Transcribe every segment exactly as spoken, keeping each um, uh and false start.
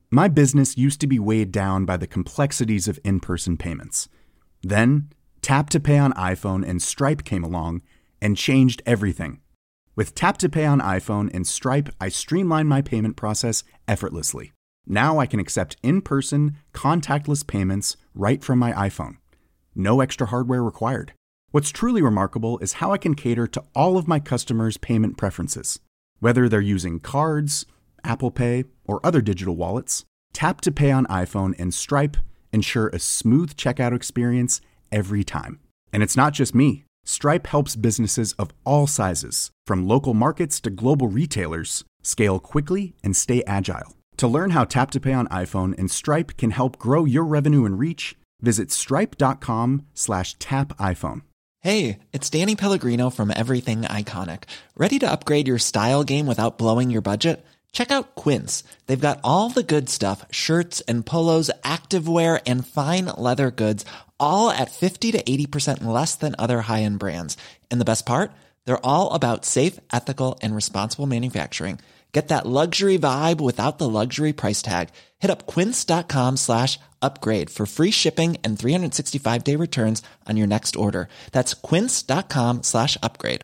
My business used to be weighed down by the complexities of in-person payments. Then, Tap to Pay on iPhone and Stripe came along and changed everything. With Tap to Pay on iPhone and Stripe, I streamlined my payment process effortlessly. Now I can accept in-person, contactless payments right from my iPhone. No extra hardware required. What's truly remarkable is how I can cater to all of my customers' payment preferences. Whether they're using cards, Apple Pay, or other digital wallets, Tap to Pay on iPhone and Stripe ensure a smooth checkout experience every time. And it's not just me. Stripe helps businesses of all sizes, from local markets to global retailers, scale quickly and stay agile. To learn how Tap to Pay on iPhone and Stripe can help grow your revenue and reach, visit stripe.com slash tap iPhone. Hey, it's Danny Pellegrino from Everything Iconic. Ready to upgrade your style game without blowing your budget? Check out Quince. They've got all the good stuff, shirts and polos, activewear, and fine leather goods, all at fifty to eighty percent less than other high-end brands. And the best part? They're all about safe, ethical, and responsible manufacturing. Get that luxury vibe without the luxury price tag. Hit up quince.com slash upgrade for free shipping and three sixty-five day returns on your next order. That's quince.com slash upgrade.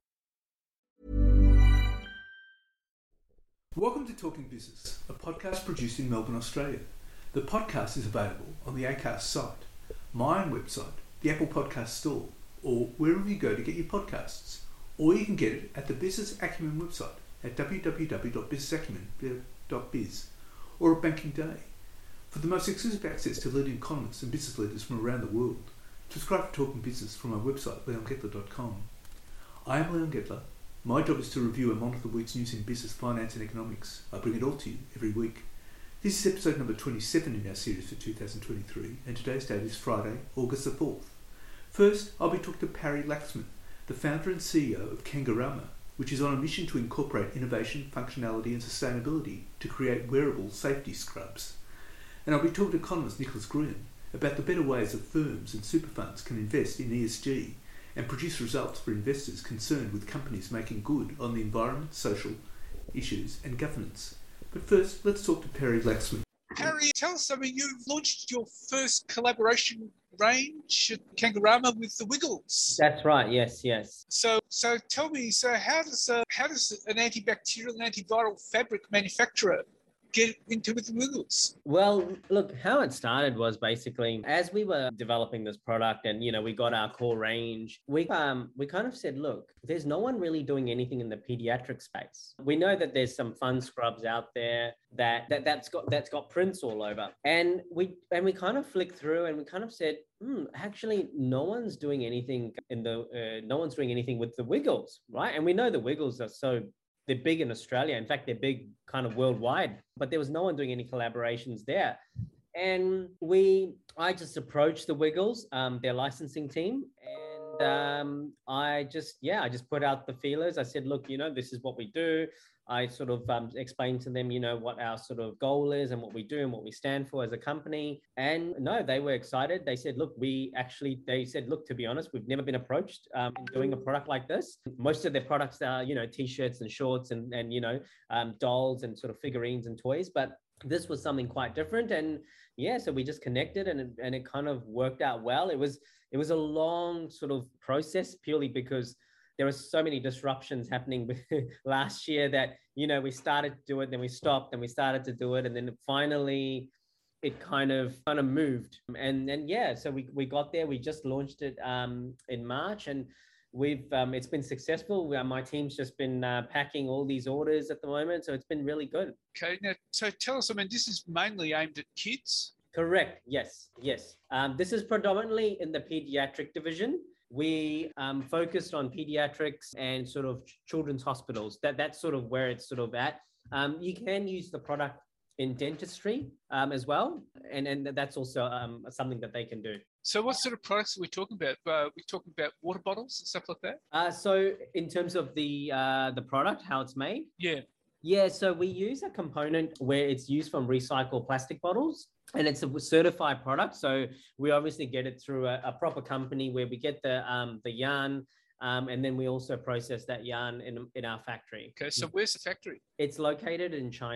Welcome to Talking Business, a podcast produced in Melbourne, Australia. The podcast is available on the Acast site, my own website, the Apple Podcast Store, or wherever you go to get your podcasts. Or you can get it at the Business Acumen website at w w w dot business acumen dot biz or at Banking Day. For the most exclusive access to leading economists and business leaders from around the world, subscribe to Talking Business from our website, leon gettler dot com. I am Leon Gettler. My job is to review and monitor the week's news in business, finance and economics. I bring it all to you every week. This is episode number twenty-seven in our series for two thousand twenty-three, and today's date is Friday, August the fourth. First, I'll be talking to Parry Laxman, the founder and C E O of Kangurama, which is on a mission to incorporate innovation, functionality and sustainability to create wearable safety scrubs. And I'll be talking to economist Nicholas Gruen about the better ways that firms and super funds can invest in E S G and produce results for investors concerned with companies making good on the environment, social issues and governance. But first, let's talk to Parry Laxman. Parry, tell us, I mean, you've launched your first collaboration range at Kangurama with the Wiggles. That's right, yes, yes. So so tell me, so how does uh, how does an antibacterial and antiviral fabric manufacturer get into with the Wiggles? Well, look, how it started was basically as we were developing this product and, you know, we got our core range, we um we kind of said, look, there's no one really doing anything in the pediatric space. We know that there's some fun scrubs out there that, that that's got that's got prints all over. And we and we kind of flicked through and we kind of said, hmm, actually no one's doing anything in the uh, no one's doing anything with the Wiggles, right? And we know the Wiggles are so they're big in Australia. In fact, they're big kind of worldwide, but there was no one doing any collaborations there. And we, I just approached the Wiggles, um, their licensing team. And um, I just, yeah, I just put out the feelers. I said, look, you know, this is what we do. I sort of um, explained to them, you know, what our sort of goal is and what we do and what we stand for as a company. And no, they were excited. They said, look, we actually, they said, look, to be honest, we've never been approached um, in doing a product like this. Most of their products are, you know, T-shirts and shorts and, and you know, um, dolls and sort of figurines and toys. But this was something quite different. And yeah, so we just connected and it, and it kind of worked out well. It was, it was a long sort of process purely because there were so many disruptions happening last year that, you know, we started to do it, then we stopped, and we started to do it. And then finally it kind of kind of moved. And and yeah, so we, we got there. We just launched it um, in March and we've um, it's been successful. We, uh, my team's just been uh, packing all these orders at the moment. So it's been really good. Okay, now, so tell us, I mean, this is mainly aimed at kids? Correct. Yes. Yes. Um, this is predominantly in the pediatric division. We um, focused on pediatrics and sort of children's hospitals. That that's sort of where it's sort of at. Um, you can use the product in dentistry um, as well, and and that's also um, something that they can do. So, what sort of products are we talking about? Uh, we talking about water bottles and stuff like that? Uh, so, in terms of the uh, the product, how it's made, yeah, yeah. So we use a component where it's used from recycled plastic bottles. And it's a certified product. So we obviously get it through a, a proper company where we get the um, the yarn um, and then we also process that yarn in, in our factory. Okay, so where's the factory? It's located in China.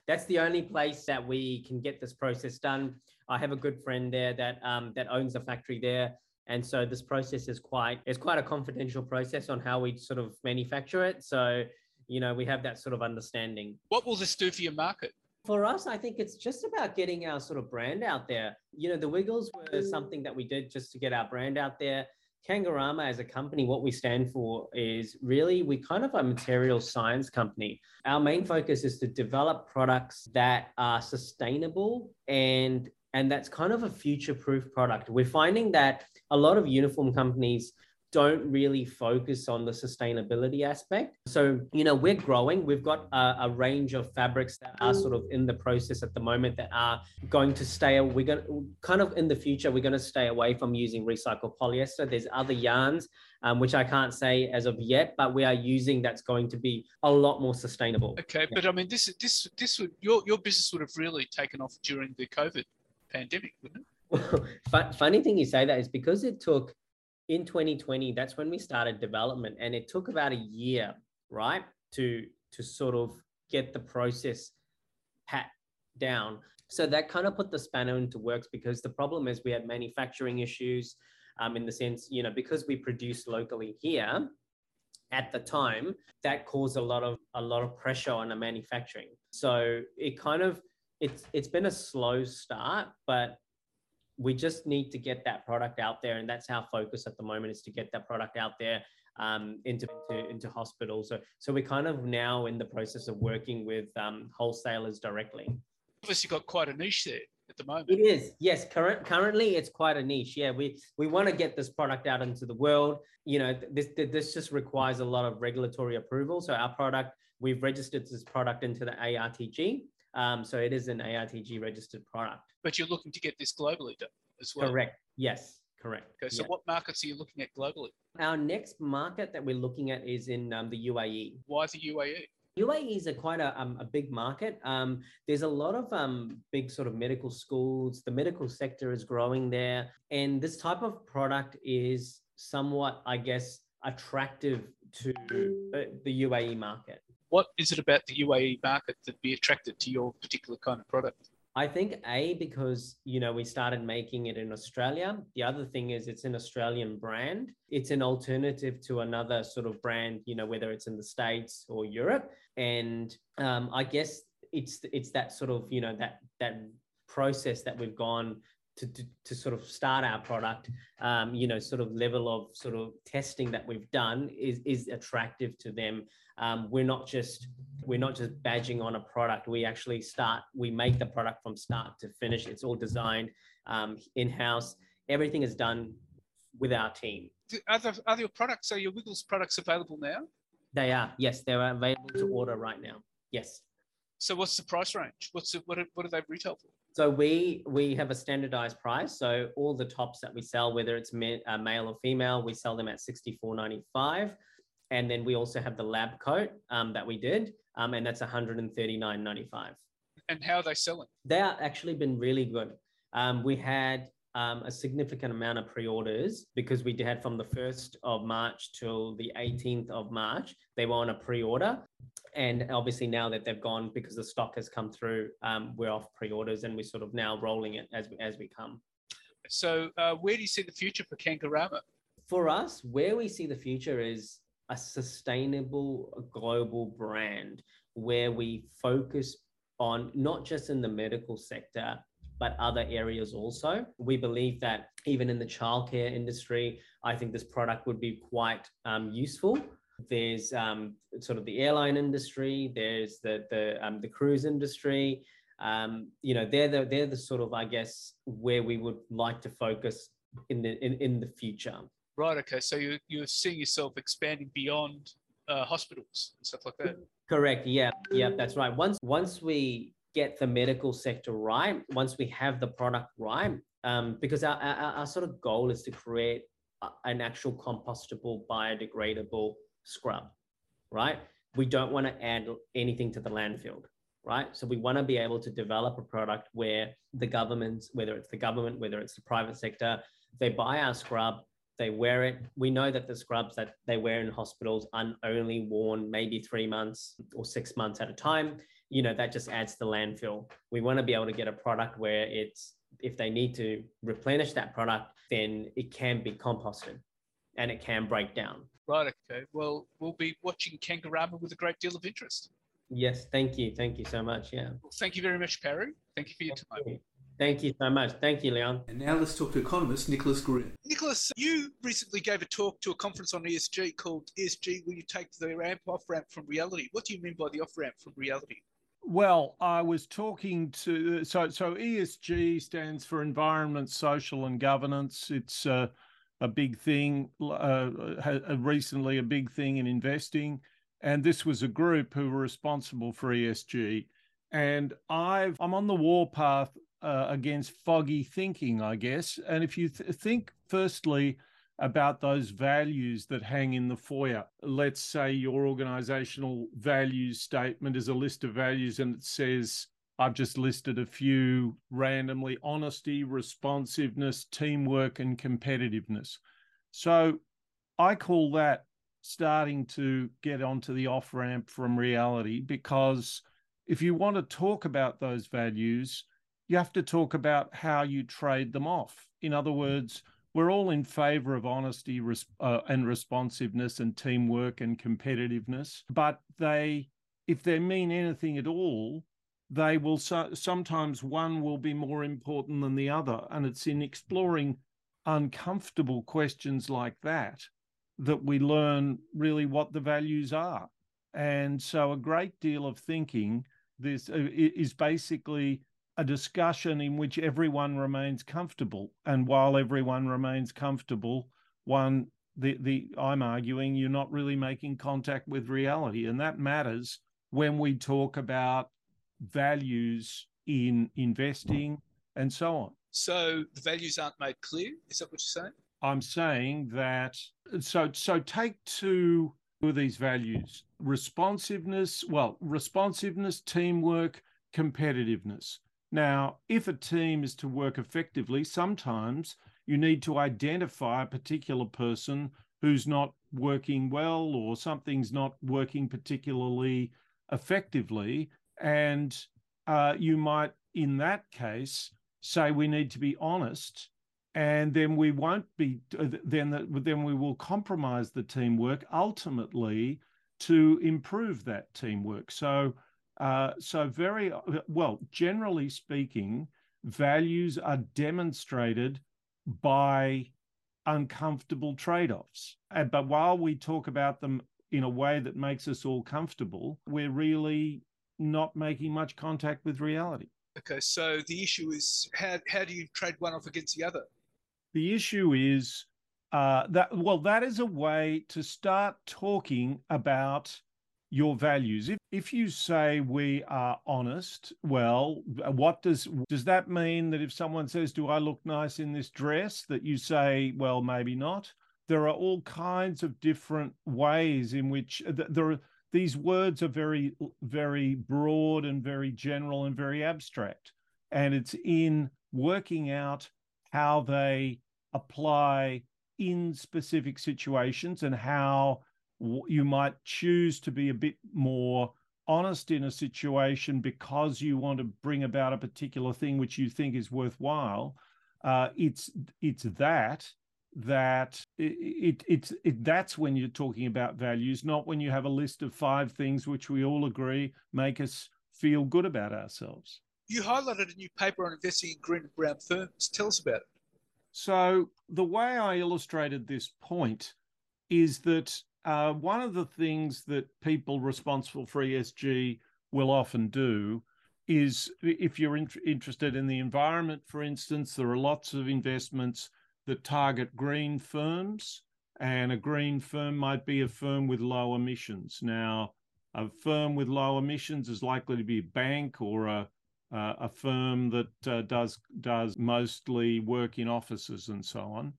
That's the only place that we can get this process done. I have a good friend there that um, that owns the factory there. And so this process is quite, it's quite a confidential process on how we sort of manufacture it. So, you know, we have that sort of understanding. What will this do for your market? For us, I think it's just about getting our sort of brand out there. You know, the Wiggles were something that we did just to get our brand out there. Kangorama as a company, what we stand for is really, we kind of a material science company. Our main focus is to develop products that are sustainable and and that's kind of a future-proof product. We're finding that a lot of uniform companies don't really focus on the sustainability aspect. So, you know, we're growing. We've got a, a range of fabrics that are sort of in the process at the moment that are going to stay, we're going to kind of in the future, we're going to stay away from using recycled polyester. There's other yarns, um, which I can't say as of yet, but we are using that's going to be a lot more sustainable. Okay. Yeah. But I mean, this, this, this would, your, your business would have really taken off during the COVID pandemic, wouldn't it? Well, funny thing you say that is because it took, in twenty twenty, that's when we started development, and it took about a year, right, to to sort of get the process pat down. So that kind of put the spanner into works, because the problem is we had manufacturing issues, um, in the sense, you know, because we produce locally here at the time, that caused a lot of a lot of pressure on the manufacturing. So it kind of it's it's been a slow start, but we just need to get that product out there. And that's our focus at the moment, is to get that product out there um, into, into, into hospitals. So, so we're kind of now in the process of working with um, wholesalers directly. Obviously got quite a niche there at the moment. It is, yes. Current, currently it's quite a niche. Yeah, we, we want to get this product out into the world. You know, this, this just requires a lot of regulatory approval. So our product, we've registered this product into the A R T G. Um, so it is an A R T G registered product. But you're looking to get this globally done as well? Correct. Yes, correct. Okay, so yeah. What markets are you looking at globally? Our next market that we're looking at is in um, the U A E. Why the U A E? U A E is a quite a, um, a big market. Um, there's a lot of um, big sort of medical schools. The medical sector is growing there. And this type of product is somewhat, I guess, attractive to uh, the U A E market. What is it about the U A E market that be attracted to your particular kind of product? I think A, because, you know, we started making it in Australia. The other thing is it's an Australian brand. It's an alternative to another sort of brand, you know, whether it's in the States or Europe. And um, I guess it's it's that sort of, you know, that that process that we've gone to, to, to sort of start our product, um, you know, sort of level of sort of testing that we've done is, is attractive to them. Um, we're not just we're not just badging on a product. We actually start, we make the product from start to finish. It's all designed um, in-house. Everything is done with our team. Are, the, are your products, are your Wiggles products available now? They are, yes. They're available to order right now. Yes. So what's the price range? What's the, what, do, what do they retail for? So we we have a standardized price. So all the tops that we sell, whether it's ma- uh, male or female, we sell them at sixty-four ninety-five. And then we also have the lab coat um, that we did, um, and that's one hundred thirty-nine ninety-five. And how are they selling? They are actually been really good. Um, we had um, a significant amount of pre-orders because we had from the first of March till the eighteenth of March, they were on a pre-order. And obviously now that they've gone, because the stock has come through, um, we're off pre-orders and we're sort of now rolling it as we, as we come. So uh, where do you see the future for Kangorama? For us, where we see the future is a sustainable global brand where we focus on not just in the medical sector, but other areas also. We believe that even in the childcare industry, I think this product would be quite um, useful. There's um, sort of the airline industry, there's the the, um, the cruise industry. Um, you know, they're the, they're the sort of, I guess, where we would like to focus in the in, in the future. Right. Okay. So you, you're seeing yourself expanding beyond uh, hospitals and stuff like that. Correct. Yeah. Yeah. That's right. Once once we get the medical sector right, once we have the product right, um, because our, our our sort of goal is to create a, an actual compostable, biodegradable scrub, right? We don't want to add anything to the landfill, right? So we want to be able to develop a product where the governments, whether it's the government, whether it's the private sector, they buy our scrub. They wear it. We know that the scrubs that they wear in hospitals are only worn maybe three months or six months at a time. you know, that just adds to landfill. We want to be able to get a product where it's, if they need to replenish that product, then it can be composted and it can break down. Right, okay. Well, we'll be watching Kangarama with a great deal of interest. Yes, thank you. Thank you so much. Yeah. Well, thank you very much, Perry. Thank you for your Thank time. you. Thank you so much. Thank you, Leon. And now let's talk to economist Nicholas Green. Nicholas, you recently gave a talk to a conference on E S G called E S G, where you take the ramp off ramp from reality. What do you mean by the off ramp from reality? Well, I was talking to, so so E S G stands for environment, social and governance. It's uh, a big thing, uh, recently a big thing in investing. And this was a group who were responsible for E S G. And I've, I'm on the warpath uh, against foggy thinking, I guess. And if you th- think firstly about those values that hang in the foyer, let's say your organizational values statement is a list of values and it says, I've just listed a few randomly: honesty, responsiveness, teamwork, and competitiveness. So I call that starting to get onto the off-ramp from reality, because if you want to talk about those values, you have to talk about how you trade them off. In other words, we're all in favor of honesty uh, and responsiveness and teamwork and competitiveness, but they, if they mean anything at all, they will so, sometimes one will be more important than the other. And it's in exploring uncomfortable questions like that that we learn really what the values are. And so a great deal of thinking this uh, is basically a discussion in which everyone remains comfortable. And while everyone remains comfortable, one, the, the I'm arguing you're not really making contact with reality. And that matters when we talk about values in investing and so on. So the values aren't made clear? Is that what you're saying? I'm saying that, so so take two of these values: responsiveness, well, responsiveness, teamwork, competitiveness. Now, if a team is to work effectively, sometimes you need to identify a particular person who's not working well or something's not working particularly effectively. And uh, you might, in that case, say we need to be honest, and then we won't be, then, the, then we will compromise the teamwork ultimately to improve that teamwork. So, uh, so very, well, generally speaking, values are demonstrated by uncomfortable trade-offs. But while we talk about them in a way that makes us all comfortable, we're really not making much contact with reality. Okay, so the issue is how, how do you trade one off against the other? The issue is uh, that, well, that is a way to start talking about your values. If if you say we are honest, well, what does does that mean? That if someone says, do I look nice in this dress, that you say, well, maybe not? There are all kinds of different ways in which there are, these words are very, very broad and very general and very abstract. And it's in working out how they apply in specific situations and how you might choose to be a bit more honest in a situation because you want to bring about a particular thing which you think is worthwhile. Uh, it's it's that that it, it it's it, that's when you're talking about values, not when you have a list of five things which we all agree make us feel good about ourselves. You highlighted a new paper on investing in green and brown firms. Tell us about it. So the way I illustrated this point is that uh, one of the things that people responsible for E S G will often do is, if you're in, interested in the environment, for instance, there are lots of investments that target green firms, and a green firm might be a firm with low emissions. Now, a firm with low emissions is likely to be a bank or a uh, a firm that uh, does does mostly work in offices and so on.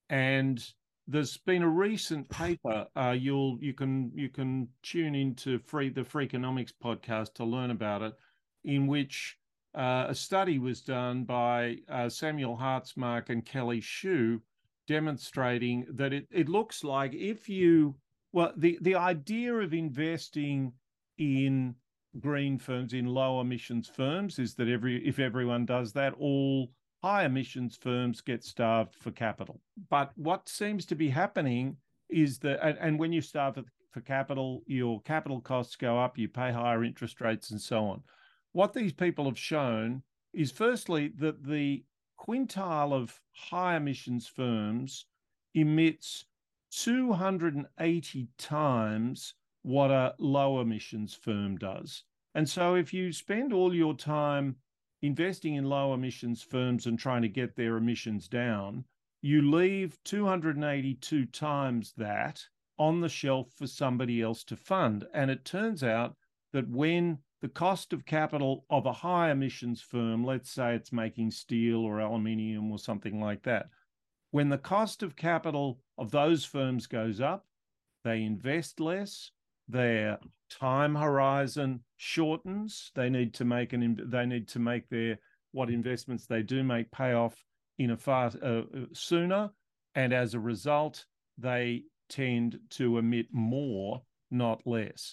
And there's been a recent paper. Uh, you'll you can you can tune into free the Freakonomics podcast to learn about it, in which uh, a study was done by uh, Samuel Hartzmark and Kelly Shue, demonstrating that it, it looks like if you well the the idea of investing in green firms, in low emissions firms, is that every if everyone does that, all high emissions firms get starved for capital. But what seems to be happening is that, and, and when you starve for capital, your capital costs go up, you pay higher interest rates and so on. What these people have shown is, firstly, that the quintile of high emissions firms emits two hundred eighty times what a low emissions firm does. And so if you spend all your time investing in low emissions firms and trying to get their emissions down, you leave two hundred eighty-two times that on the shelf for somebody else to fund. And it turns out that when the cost of capital of a high emissions firm, let's say it's making steel or aluminium or something like that, when the cost of capital of those firms goes up, they invest less, their time horizon shortens, they need to make an they need to make their what investments they do make pay off in a far uh, sooner, and as a result, they tend to emit more, not less.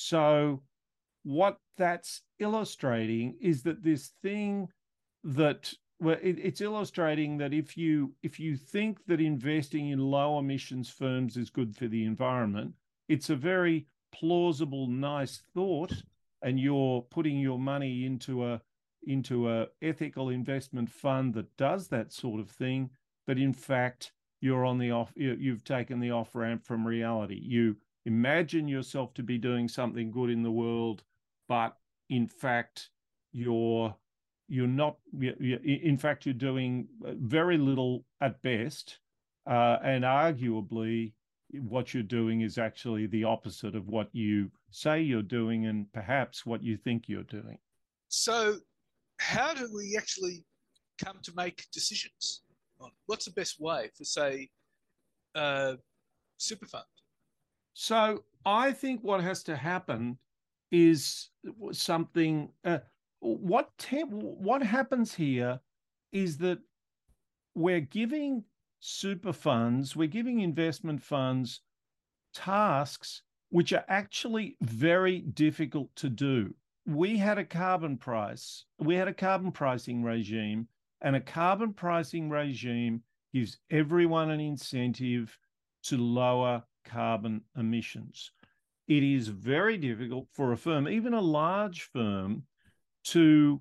So what that's illustrating is that this thing that well, it, it's illustrating that if you if you think that investing in low emissions firms is good for the environment, it's a very plausible, nice thought, and you're putting your money into a into a ethical investment fund that does that sort of thing. But in fact, you're on the off. You've taken the off ramp from reality. You imagine yourself to be doing something good in the world, but in fact, you're you're not. In fact, you're doing very little at best, uh, and arguably, what you're doing is actually the opposite of what you say you're doing, and perhaps what you think you're doing. So, how do we actually come to make decisions? What's the best way for, say, a super fund? So, I think what has to happen is something. Uh, what te- what happens here is that we're giving super funds, we're giving investment funds tasks which are actually very difficult to do. We had a carbon price, we had a carbon pricing regime, and a carbon pricing regime gives everyone an incentive to lower carbon emissions. It is very difficult for a firm, even a large firm, to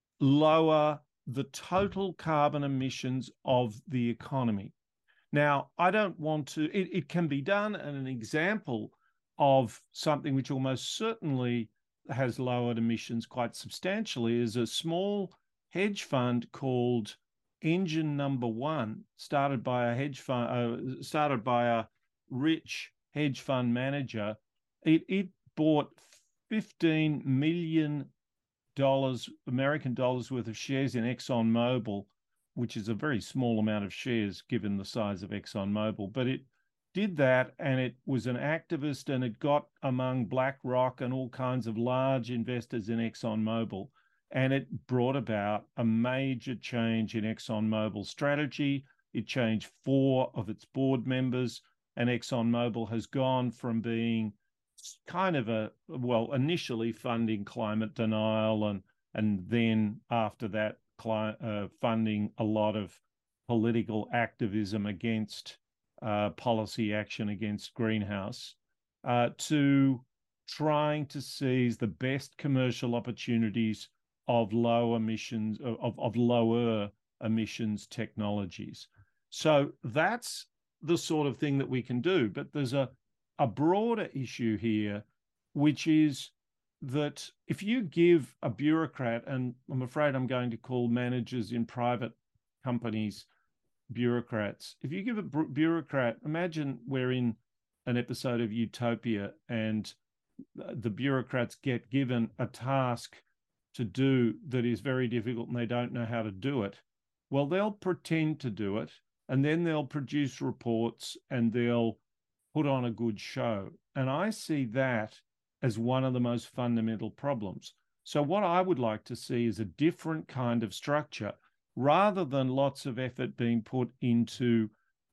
lower the total carbon emissions of the economy. Now, I don't want to, it, it can be done, and an example of something which almost certainly has lowered emissions quite substantially is a small hedge fund called Engine Number One, started by a hedge fund, uh, started by a rich hedge fund manager. It, it bought fifteen million dollars, American dollars worth of shares in ExxonMobil, which is a very small amount of shares given the size of ExxonMobil. But it did that, and it was an activist, and it got among BlackRock and all kinds of large investors in ExxonMobil. And it brought about a major change in ExxonMobil's strategy. It changed four of its board members, and ExxonMobil has gone from being kind of a, well, initially funding climate denial, and and then after that cli- uh, funding a lot of political activism against uh, policy action against greenhouse, uh, to trying to seize the best commercial opportunities of low emissions, of, of lower emissions technologies. So that's the sort of thing that we can do. But there's a a broader issue here, which is that if you give a bureaucrat, and I'm afraid I'm going to call managers in private companies bureaucrats, if you give a bureaucrat, imagine we're in an episode of Utopia and the bureaucrats get given a task to do that is very difficult and they don't know how to do it. Well, they'll pretend to do it, and then they'll produce reports and they'll put on a good show. And I see that as one of the most fundamental problems. So what I would like to see is a different kind of structure, rather than lots of effort being put into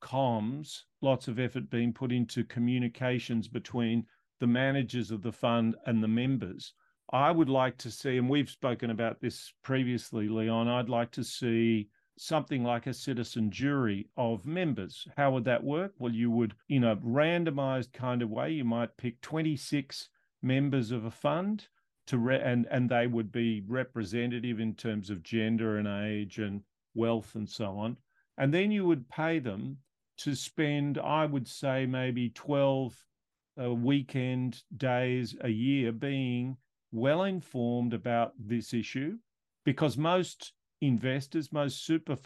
comms, lots of effort being put into communications between the managers of the fund and the members. I would like to see, and we've spoken about this previously, Leon, I'd like to see something like a citizen jury of members. How would that work? Well, you would, in a randomized kind of way, you might pick twenty-six members of a fund to re- and, and they would be representative in terms of gender and age and wealth and so on. And then you would pay them to spend, I would say, maybe twelve uh, weekend days a year being well informed about this issue, because most investors, most super.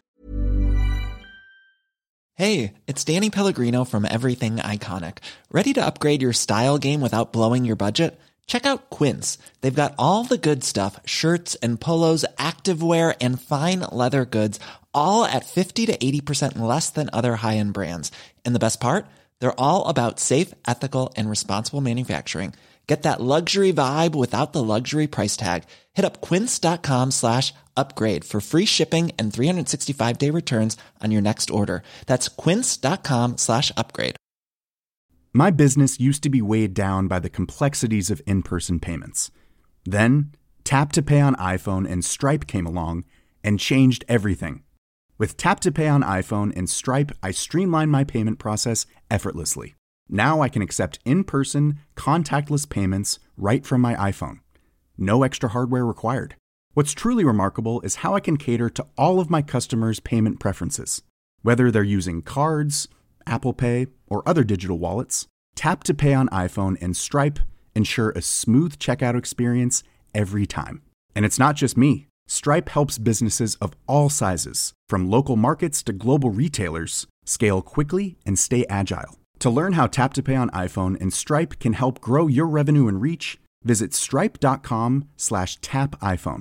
Hey, it's Danny Pellegrino from Everything Iconic. Ready to upgrade your style game without blowing your budget? Check out Quince. They've got all the good stuff, shirts and polos, activewear, and fine leather goods, all at fifty to eighty percent less than other high-end brands. And the best part? They're all about safe, ethical, and responsible manufacturing. Get that luxury vibe without the luxury price tag. Hit up quince.com slash upgrade for free shipping and three sixty-five day returns on your next order. That's quince.com slash upgrade. My business used to be weighed down by the complexities of in-person payments. Then, Tap to Pay on iPhone and Stripe came along and changed everything. With Tap to Pay on iPhone and Stripe, I streamlined my payment process effortlessly. Now I can accept in-person, contactless payments right from my iPhone. No extra hardware required. What's truly remarkable is how I can cater to all of my customers' payment preferences. Whether they're using cards, Apple Pay, or other digital wallets, Tap to Pay on iPhone and Stripe ensure a smooth checkout experience every time. And it's not just me. Stripe helps businesses of all sizes, from local markets to global retailers, scale quickly and stay agile. To learn how Tap to Pay on iPhone and Stripe can help grow your revenue and reach, visit stripe.com slash tap iPhone.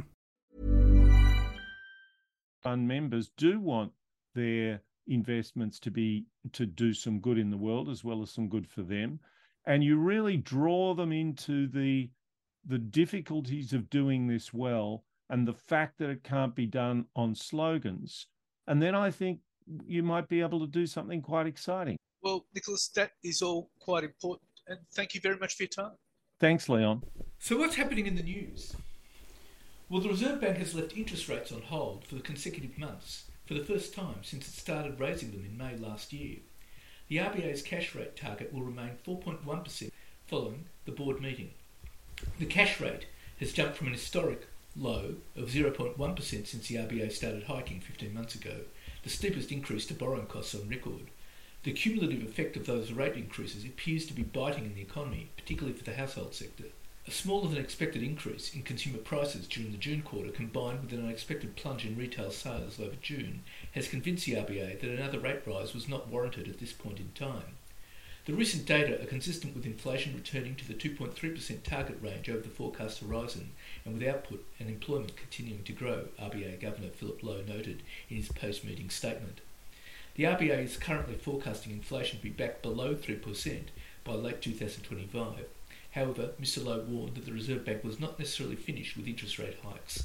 Fund members do want their investments to be to do some good in the world as well as some good for them. And you really draw them into the the difficulties of doing this well and the fact that it can't be done on slogans. And then I think you might be able to do something quite exciting. Well, Nicholas, that is all quite important. And thank you very much for your time. Thanks, Leon. So what's happening in the news? Well, the Reserve Bank has left interest rates on hold for the consecutive months for the first time since it started raising them in May last year. The R B A's cash rate target will remain four point one percent following the board meeting. The cash rate has jumped from an historic low of zero point one percent since the R B A started hiking fifteen months ago, the steepest increase to borrowing costs on record. The cumulative effect of those rate increases appears to be biting in the economy, particularly for the household sector. A smaller than expected increase in consumer prices during the June quarter, combined with an unexpected plunge in retail sales over June, has convinced the R B A that another rate rise was not warranted at this point in time. The recent data are consistent with inflation returning to the two point three percent target range over the forecast horizon, and with output and employment continuing to grow, R B A Governor Philip Lowe noted in his post-meeting statement. The R B A is currently forecasting inflation to be back below three percent by late two thousand twenty-five. However, Mister Lowe warned that the Reserve Bank was not necessarily finished with interest rate hikes.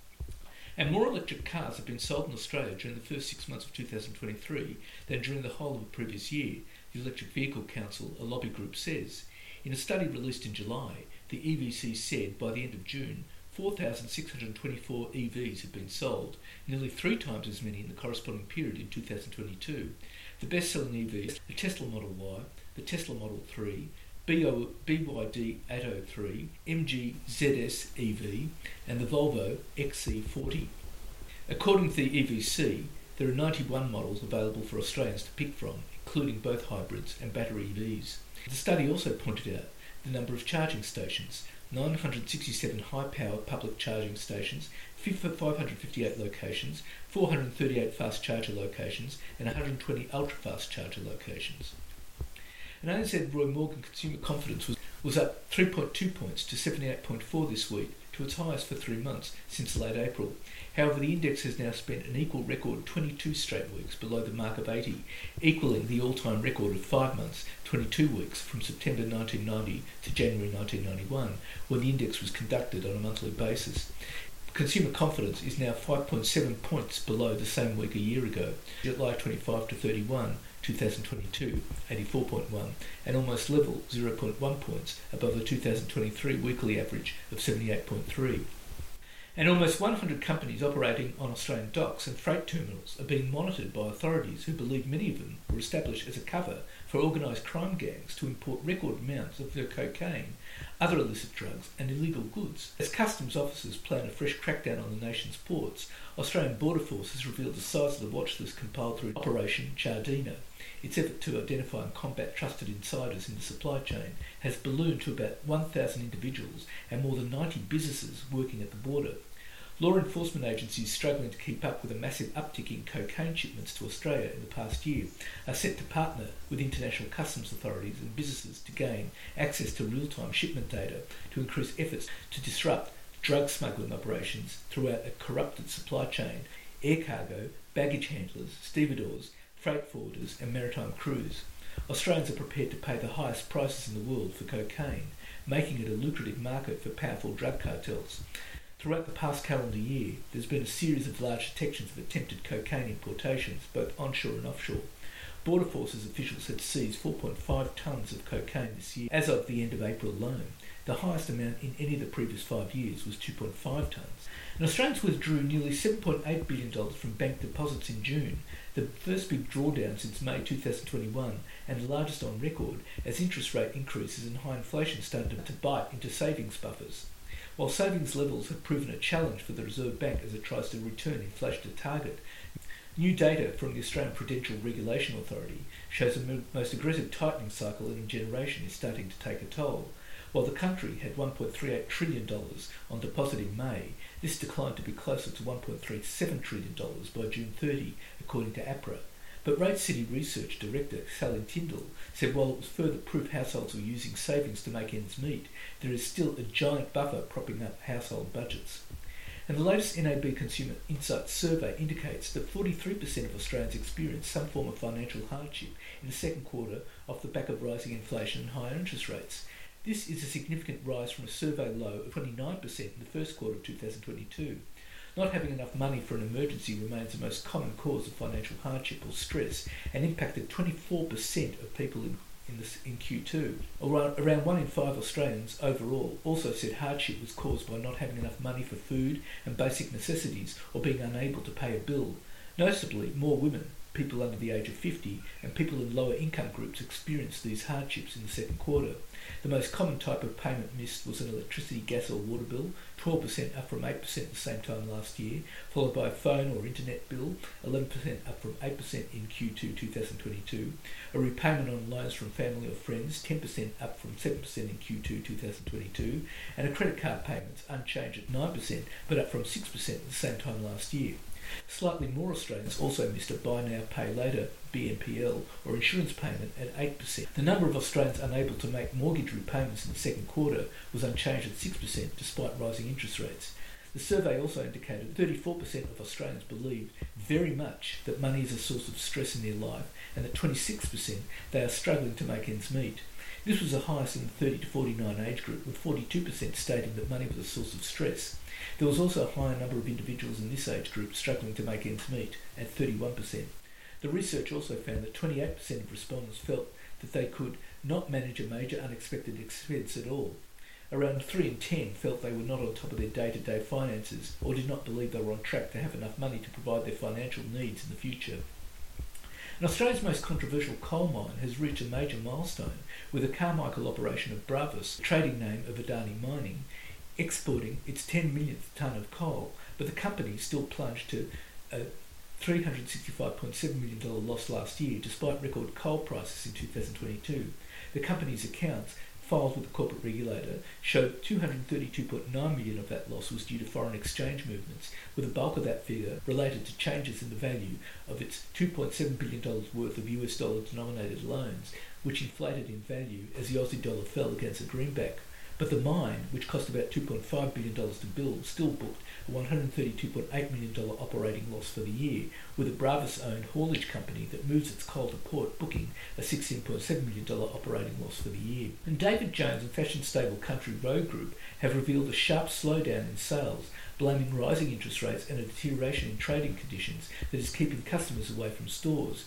And more electric cars have been sold in Australia during the first six months of two thousand twenty-three than during the whole of the previous year, the Electric Vehicle Council, a lobby group, says. In a study released in July, the E V C said by the end of June, four thousand six hundred twenty-four E Vs had been sold, nearly three times as many in the corresponding period in two thousand twenty-two. The best-selling E Vs, the Tesla Model Y, the Tesla Model three, B Y D eight oh three, M G Z S E V, and the Volvo X C forty. According to the E V C, there are ninety-one models available for Australians to pick from, including both hybrids and battery E Vs. The study also pointed out the number of charging stations: nine hundred sixty-seven high-power public charging stations, five hundred fifty-eight locations, four hundred thirty-eight fast charger locations, and one hundred twenty ultra-fast charger locations. And A N Z Roy Morgan consumer confidence was, was up three point two points to seventy-eight point four this week, to its highest for three months since late April. However, the index has now spent an equal record twenty-two straight weeks below the mark of eighty, equalling the all-time record of five months, twenty-two weeks, from September nineteen ninety to January nineteen ninety-one, when the index was conducted on a monthly basis. Consumer confidence is now five point seven points below the same week a year ago, July twenty-five to thirty-one, two thousand twenty-two, eighty-four point one, and almost level, zero point one points above the two thousand twenty-three weekly average of seventy-eight point three. And almost one hundred companies operating on Australian docks and freight terminals are being monitored by authorities who believe many of them were established as a cover for organised crime gangs to import record amounts of their cocaine, other illicit drugs and illegal goods. As customs officers plan a fresh crackdown on the nation's ports, Australian Border Force has revealed the size of the watch list compiled through Operation Jardina. Its effort to identify and combat trusted insiders in the supply chain has ballooned to about one thousand individuals and more than ninety businesses working at the border. Law enforcement agencies struggling to keep up with a massive uptick in cocaine shipments to Australia in the past year are set to partner with international customs authorities and businesses to gain access to real-time shipment data to increase efforts to disrupt drug smuggling operations throughout a corrupted supply chain, air cargo, baggage handlers, stevedores, freight forwarders and maritime crews. Australians are prepared to pay the highest prices in the world for cocaine, making it a lucrative market for powerful drug cartels. Throughout the past calendar year, there's been a series of large detections of attempted cocaine importations, both onshore and offshore. Border Force's officials had seized four point five tonnes of cocaine this year. As of the end of April alone, the highest amount in any of the previous five years was two point five tonnes. And Australians withdrew nearly seven point eight billion dollars from bank deposits in June, the first big drawdown since May two thousand twenty-one and the largest on record, as interest rate increases and high inflation started to bite into savings buffers. While savings levels have proven a challenge for the Reserve Bank as it tries to return inflation to target, new data from the Australian Prudential Regulation Authority shows the most aggressive tightening cycle in a generation is starting to take a toll. While the country had one point three eight trillion dollars on deposit in May, this declined to be closer to one point three seven trillion dollars by June thirtieth, according to APRA. But Rate City Research Director Sally Tyndall said while it was further proof households were using savings to make ends meet, there is still a giant buffer propping up household budgets. And the latest N A B Consumer Insights survey indicates that forty-three percent of Australians experienced some form of financial hardship in the second quarter off the back of rising inflation and higher interest rates. This is a significant rise from a survey low of twenty-nine percent in the first quarter of two thousand twenty-two. Not having enough money for an emergency remains the most common cause of financial hardship or stress and impacted twenty-four percent of people in, in, this, in Q two. Around, around one in five Australians overall also said hardship was caused by not having enough money for food and basic necessities or being unable to pay a bill. Notably, more women, people under the age of fifty, and people in lower income groups experienced these hardships in the second quarter. The most common type of payment missed was an electricity, gas or water bill, twelve percent up from eight percent at the same time last year, followed by a phone or internet bill, eleven percent up from eight percent in Q two twenty twenty-two, a repayment on loans from family or friends, ten percent up from seven percent in Q two twenty twenty-two, and a credit card payments unchanged at nine percent but up from six percent at the same time last year. Slightly more Australians also missed a buy now, pay later B N P L or insurance payment at eight percent. The number of Australians unable to make mortgage repayments in the second quarter was unchanged at six percent despite rising interest rates. The survey also indicated that thirty-four percent of Australians believed very much that money is a source of stress in their life and that twenty-six percent they are struggling to make ends meet. This was the highest in the thirty to forty-nine age group, with forty-two percent stating that money was a source of stress. There was also a higher number of individuals in this age group struggling to make ends meet, at thirty-one percent. The research also found that twenty-eight percent of respondents felt that they could not manage a major unexpected expense at all. Around three in ten felt they were not on top of their day-to-day finances or did not believe they were on track to have enough money to provide their financial needs in the future. And Australia's most controversial coal mine has reached a major milestone with the Carmichael operation of Bravus, trading name of Adani Mining, exporting its ten millionth tonne of coal, but the company still plunged to a three hundred sixty-five point seven million dollars loss last year despite record coal prices in two thousand twenty-two. The company's accounts, filed with the corporate regulator, showed two hundred thirty-two point nine million dollars of that loss was due to foreign exchange movements, with the bulk of that figure related to changes in the value of its two point seven billion dollars worth of U S dollar denominated loans, which inflated in value as the Aussie dollar fell against the greenback. But the mine, which cost about two point five billion dollars to build, still booked a one hundred thirty-two point eight million dollars operating loss for the year, with a Bravus-owned haulage company that moves its coal to port booking a sixteen point seven million dollars operating loss for the year. And David Jones and fashion stable Country Road Group have revealed a sharp slowdown in sales, blaming rising interest rates and a deterioration in trading conditions that is keeping customers away from stores.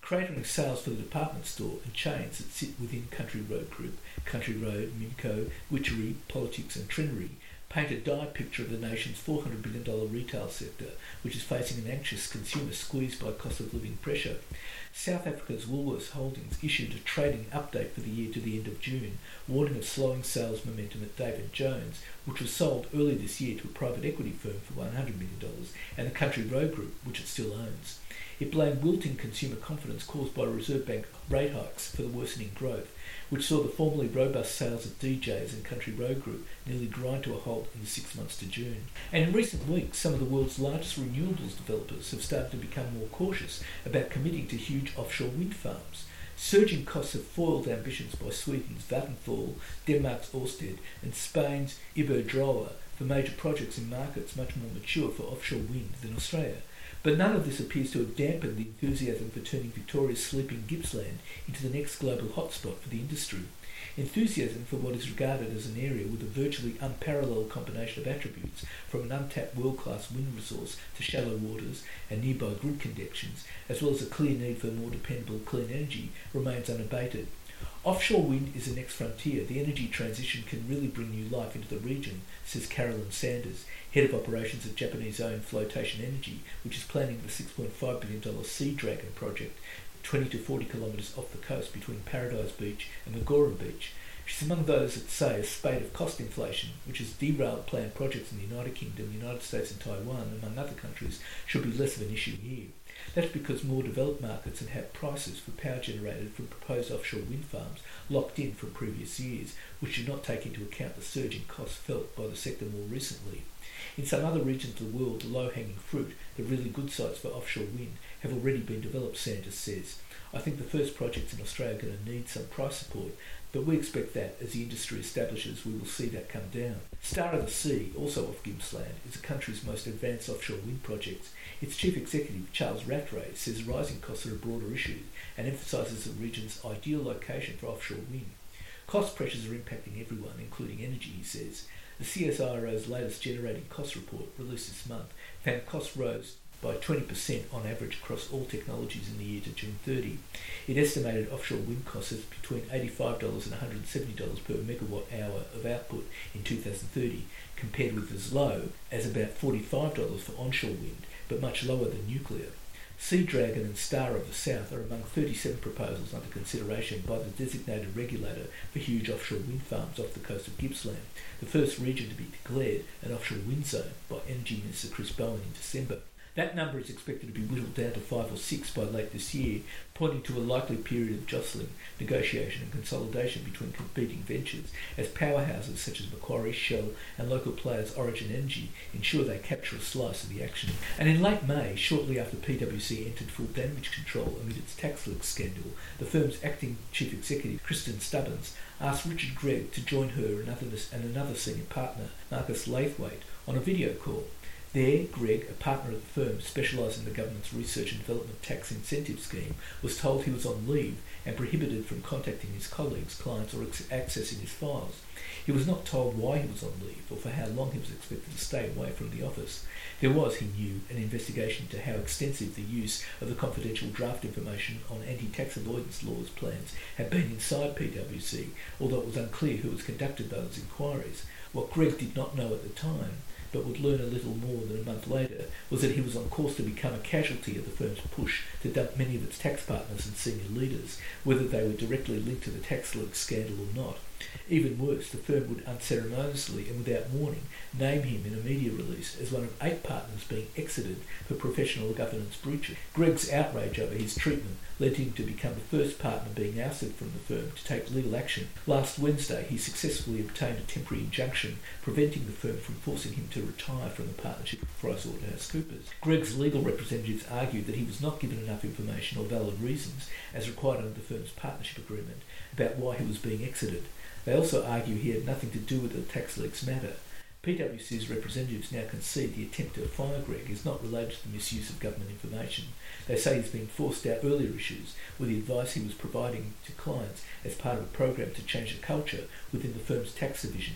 catering sales for the department store and chains that sit within Country Road Group, Country Road, Mimco, Witchery, Politics and Trinity, paint a dire picture of the nation's four hundred billion dollars retail sector, which is facing an anxious consumer squeezed by cost of living pressure. South Africa's Woolworths Holdings issued a trading update for the year to the end of June, warning of slowing sales momentum at David Jones, which was sold earlier this year to a private equity firm for one hundred million dollars, and the Country Road Group, which it still owns. It blamed wilting consumer confidence caused by Reserve Bank rate hikes for the worsening growth, which saw the formerly robust sales of D Js and Country Road Group nearly grind to a halt in the six months to June. And in recent weeks, some of the world's largest renewables developers have started to become more cautious about committing to huge offshore wind farms. Surging costs have foiled ambitions by Sweden's Vattenfall, Denmark's Ørsted, and Spain's Iberdrola for major projects in markets much more mature for offshore wind than Australia. But none of this appears to have dampened the enthusiasm for turning Victoria's sleeping Gippsland into the next global hotspot for the industry. Enthusiasm for what is regarded as an area with a virtually unparalleled combination of attributes, from an untapped world-class wind resource to shallow waters and nearby grid connections, as well as a clear need for more dependable clean energy, remains unabated. Offshore wind is the next frontier. The energy transition can really bring new life into the region, says Carolyn Sanders, head of operations at Japanese-owned Flotation Energy, which is planning the six point five billion dollars Sea Dragon project, twenty to forty kilometres off the coast between Paradise Beach and Magoran Beach. She's among those that say a spate of cost inflation, which has derailed planned projects in the United Kingdom, the United States and Taiwan, among other countries, should be less of an issue here. That's because more developed markets have had prices for power generated from proposed offshore wind farms locked in from previous years, which do not take into account the surge in costs felt by the sector more recently. In some other regions of the world, the low-hanging fruit, the really good sites for offshore wind, have already been developed, Sanders says. I think the first projects in Australia are going to need some price support, but we expect that as the industry establishes, we will see that come down. Star of the Sea, also off Gippsland, is the country's most advanced offshore wind project. Its chief executive, Charles Rattray, says rising costs are a broader issue and emphasises the region's ideal location for offshore wind. Cost pressures are impacting everyone, including energy, he says. The C S I R O's latest generating cost report, released this month, found costs rose by twenty percent on average across all technologies in the year to June thirtieth. It estimated offshore wind costs as between eighty-five dollars and one hundred seventy dollars per megawatt hour of output in two thousand thirty, compared with as low as about forty-five dollars for onshore wind, but much lower than nuclear. Sea Dragon and Star of the South are among thirty-seven proposals under consideration by the designated regulator for huge offshore wind farms off the coast of Gippsland, the first region to be declared an offshore wind zone by Energy Minister Chris Bowen in December. That number is expected to be whittled down to five or six by late this year, pointing to a likely period of jostling, negotiation and consolidation between competing ventures as powerhouses such as Macquarie, Shell and local players Origin Energy ensure they capture a slice of the action. And in late May, shortly after P W C entered full damage control amid its tax leak scandal, the firm's acting chief executive, Kristen Stubbins, asked Richard Gregg to join her and, other, and another senior partner, Marcus Laithwaite, on a video call. There, Gregg, a partner of the firm specialising in the government's research and development tax incentive scheme, was told he was on leave and prohibited from contacting his colleagues, clients or ex- accessing his files. He was not told why he was on leave or for how long he was expected to stay away from the office. There was, he knew, an investigation into how extensive the use of the confidential draft information on anti-tax avoidance laws plans had been inside P W C, although it was unclear who was conducted those inquiries. What Gregg did not know at the time, but would learn a little more than a month later, was that he was on course to become a casualty of the firm's push to dump many of its tax partners and senior leaders, whether they were directly linked to the tax leak scandal or not. Even worse, the firm would unceremoniously and without warning name him in a media release as one of eight partners being exited for professional governance breaches. Gregg's outrage over his treatment led him to become the first partner being ousted from the firm to take legal action. Last Wednesday, he successfully obtained a temporary injunction preventing the firm from forcing him to retire from the partnership with PricewaterhouseCoopers. Gregg's legal representatives argued that he was not given enough information or valid reasons, as required under the firm's partnership agreement, about why he was being exited. They also argue he had nothing to do with the tax leaks matter. P W C's representatives now concede the attempt to fire Gregg is not related to the misuse of government information. They say he's been forced out earlier issues with the advice he was providing to clients as part of a program to change the culture within the firm's tax division.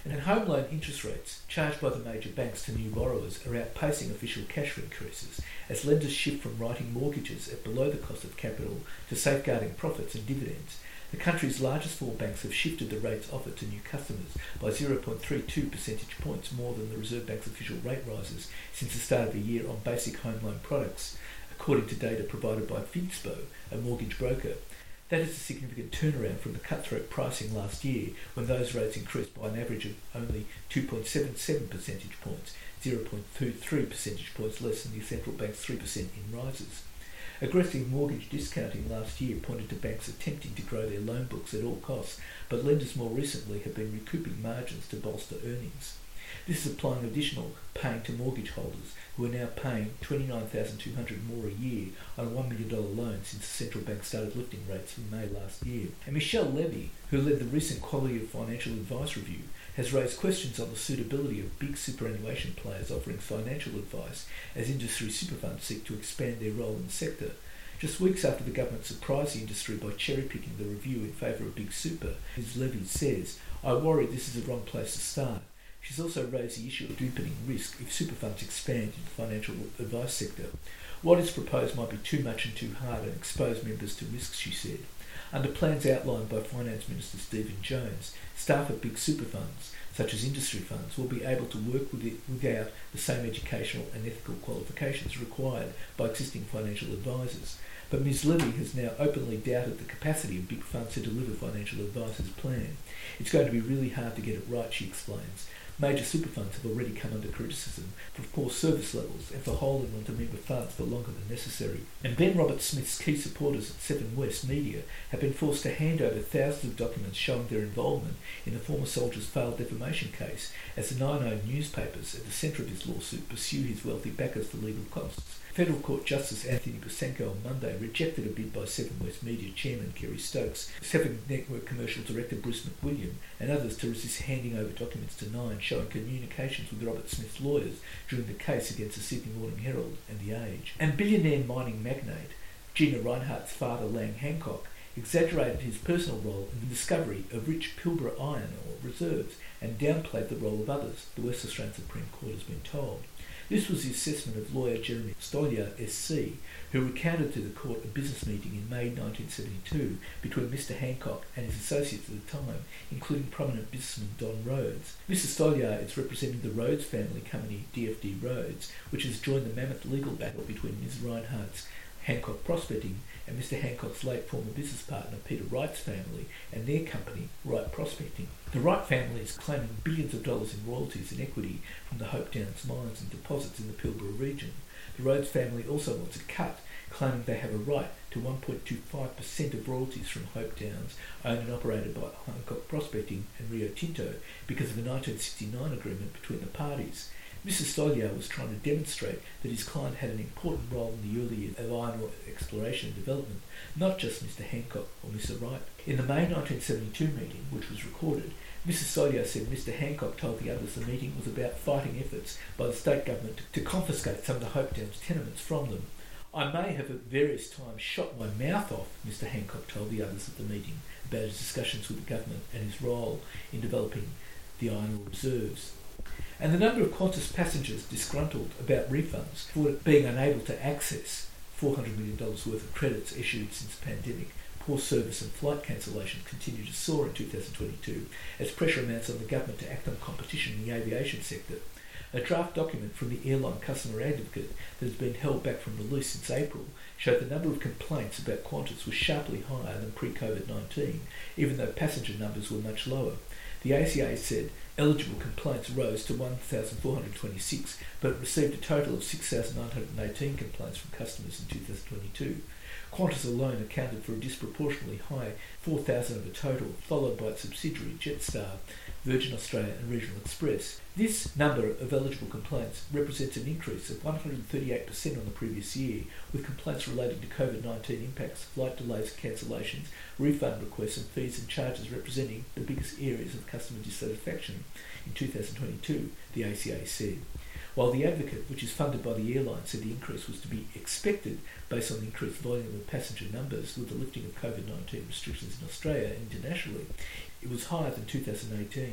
And home loan interest rates charged by the major banks to new borrowers are outpacing official cash increases as lenders shift from writing mortgages at below the cost of capital to safeguarding profits and dividends. The country's largest four banks have shifted the rates offered to new customers by zero point three two percentage points more than the Reserve Bank's official rate rises since the start of the year on basic home loan products, according to data provided by Finspo, a mortgage broker. That is a significant turnaround from the cutthroat pricing last year, when those rates increased by an average of only two point seven seven percentage points, zero point two three percentage points less than the central bank's three percent in rises. Aggressive mortgage discounting last year pointed to banks attempting to grow their loan books at all costs, but lenders more recently have been recouping margins to bolster earnings. This is applying additional pain to mortgage holders, who are now paying twenty-nine thousand two hundred dollars more a year on a one million dollars loan since the central bank started lifting rates in May last year. And Michelle Levy, who led the recent Quality of Financial Advice review, has raised questions on the suitability of big superannuation players offering financial advice as industry super funds seek to expand their role in the sector. Just weeks after the government surprised the industry by cherry-picking the review in favour of big super, Miz Levy says, "I worry this is the wrong place to start." She's also raised the issue of deepening risk if super funds expand into the financial advice sector. What is proposed might be too much and too hard and expose members to risks, she said. Under plans outlined by Finance Minister Stephen Jones, staff at big super funds, such as industry funds, will be able to work with it without the same educational and ethical qualifications required by existing financial advisors. But Miz Levy has now openly doubted the capacity of big funds to deliver financial advice as planned. It's going to be really hard to get it right, she explains. Major super funds have already come under criticism for poor service levels and for holding on to member funds for longer than necessary. And Ben Roberts-Smith's key supporters at Seven West Media have been forced to hand over thousands of documents showing their involvement in the former soldier's failed defamation case as the nine O newspapers at the centre of his lawsuit pursue his wealthy backers for legal costs. Federal Court Justice Anthony Busenko on Monday rejected a bid by Seven West Media Chairman Kerry Stokes, Seven Network Commercial Director Bruce McWilliam, and others to resist handing over documents to Nine showing communications with Robert Smith's lawyers during the case against the Sydney Morning Herald and The Age. And billionaire mining magnate Gina Rinehart's father, Lang Hancock, exaggerated his personal role in the discovery of rich Pilbara iron ore reserves and downplayed the role of others, the West Australian Supreme Court has been told. This was the assessment of lawyer Jeremy Stoliar S C, who recounted to the court a business meeting in May nineteen seventy-two between Mister Hancock and his associates at the time, including prominent businessman Don Rhodes. Mister Stoliar is representing the Rhodes family company D F D Rhodes, which has joined the mammoth legal battle between Miz Rinehart's Hancock Prospecting and Mister Hancock's late former business partner Peter Wright's family and their company, Wright Prospecting. The Wright family is claiming billions of dollars in royalties and equity from the Hope Downs mines and deposits in the Pilbara region. The Rhodes family also wants a cut, claiming they have a right to one point two five percent of royalties from Hope Downs, owned and operated by Hancock Prospecting and Rio Tinto, because of a nineteen sixty-nine agreement between the parties. Mister Stoliar was trying to demonstrate that his client had an important role in the early years of iron ore exploration and development, not just Mister Hancock or Mister Wright. In the May nineteen seventy-two meeting, which was recorded, Mister Stoliar said Mister Hancock told the others the meeting was about fighting efforts by the state government to confiscate some of the Hope Downs tenements from them. "I may have at various times shot my mouth off," Mister Hancock told the others at the meeting about his discussions with the government and his role in developing the iron ore reserves. And the number of Qantas passengers disgruntled about refunds for being unable to access four hundred million dollars worth of credits issued since the pandemic, poor service and flight cancellations continue to soar in two thousand twenty-two as pressure mounts on the government to act on competition in the aviation sector. A draft document from the Airline Customer Advocate that has been held back from release since April showed the number of complaints about Qantas was sharply higher than pre-COVID nineteen, even though passenger numbers were much lower. The A C A said eligible complaints rose to one thousand four hundred twenty-six, but received a total of six thousand nine hundred eighteen complaints from customers in two thousand twenty-two. Qantas alone accounted for a disproportionately high four thousand of the total, followed by its subsidiary Jetstar, Virgin Australia and Regional Express. This number of eligible complaints represents an increase of one hundred thirty-eight percent on the previous year, with complaints relating to COVID nineteen impacts, flight delays, cancellations, refund requests and fees and charges representing the biggest areas of customer dissatisfaction in two thousand twenty-two, the A C A said. While the Advocate, which is funded by the airline, said the increase was to be expected based on the increased volume of passenger numbers with the lifting of COVID nineteen restrictions in Australia and internationally, it was higher than two thousand eighteen's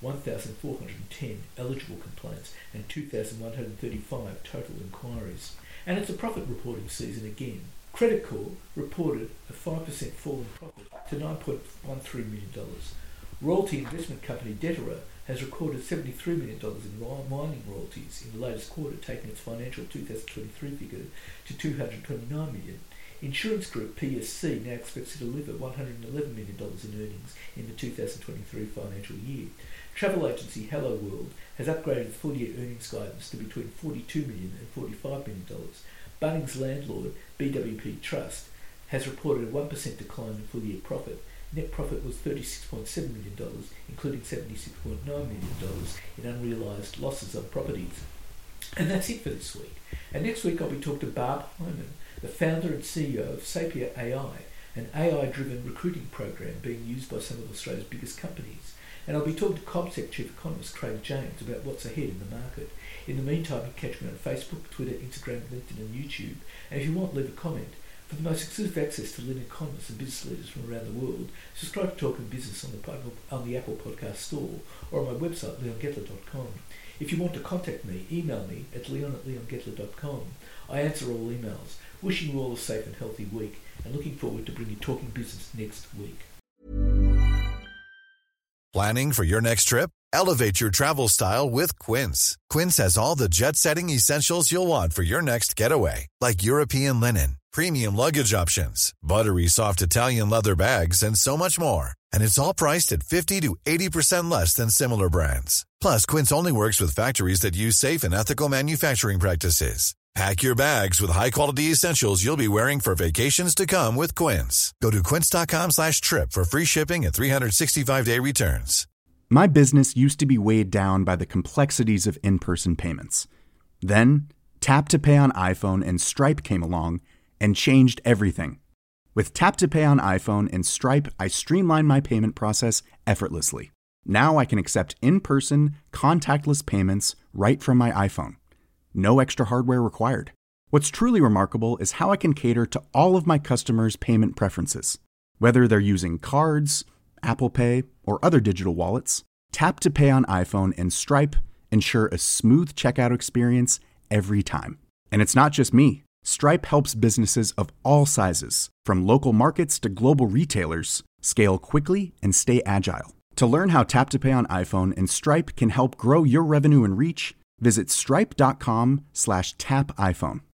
one thousand four hundred ten eligible complaints and two thousand one hundred thirty-five total inquiries. And it's a profit reporting season again. Credit Corp reported a five percent fall in profit to nine point one three million dollars. Royalty investment company Deterra has recorded seventy-three million dollars in mining royalties in the latest quarter, taking its financial two thousand twenty-three figure to two hundred twenty-nine million dollars. Insurance group P S C now expects to deliver one hundred eleven million dollars in earnings in the two thousand twenty-three financial year. Travel agency Hello World has upgraded its full-year earnings guidance to between forty-two million dollars and forty-five million dollars. Bunnings landlord B W P Trust has reported a one percent decline in full-year profit. Net profit was thirty-six point seven million dollars, including seventy-six point nine million dollars in unrealised losses on properties. And that's it for this week. And next week I'll be talking to Barb Hyman, the founder and C E O of Sapia A I, an A I-driven recruiting program being used by some of Australia's biggest companies. And I'll be talking to CommSec Chief Economist Craig James about what's ahead in the market. In the meantime, you can catch me on Facebook, Twitter, Instagram, LinkedIn and YouTube. And if you want, leave a comment. For the most exclusive access to leading economists and business leaders from around the world, subscribe to Talking Business on the, on the Apple Podcast Store or on my website, leon gettler dot com. If you want to contact me, email me at leon at leon gettler dot com. I answer all emails. Wishing you all a safe and healthy week and looking forward to bringing Talking Business next week. Planning for your next trip? Elevate your travel style with Quince. Quince has all the jet-setting essentials you'll want for your next getaway, like European linen, premium luggage options, buttery soft Italian leather bags, and so much more. And it's all priced at fifty to eighty percent less than similar brands. Plus, Quince only works with factories that use safe and ethical manufacturing practices. Pack your bags with high-quality essentials you'll be wearing for vacations to come with Quince. Go to quince.com slash trip for free shipping and three sixty-five day returns. My business used to be weighed down by the complexities of in-person payments. Then, Tap to Pay on iPhone and Stripe came along and changed everything. With Tap to Pay on iPhone and Stripe, I streamlined my payment process effortlessly. Now I can accept in-person, contactless payments right from my iPhone. No extra hardware required. What's truly remarkable is how I can cater to all of my customers' payment preferences. Whether they're using cards, Apple Pay, or other digital wallets, Tap to Pay on iPhone and Stripe ensure a smooth checkout experience every time. And it's not just me. Stripe helps businesses of all sizes, from local markets to global retailers, scale quickly and stay agile. To learn how Tap to Pay on iPhone and Stripe can help grow your revenue and reach, visit stripe.com slash tap iPhone.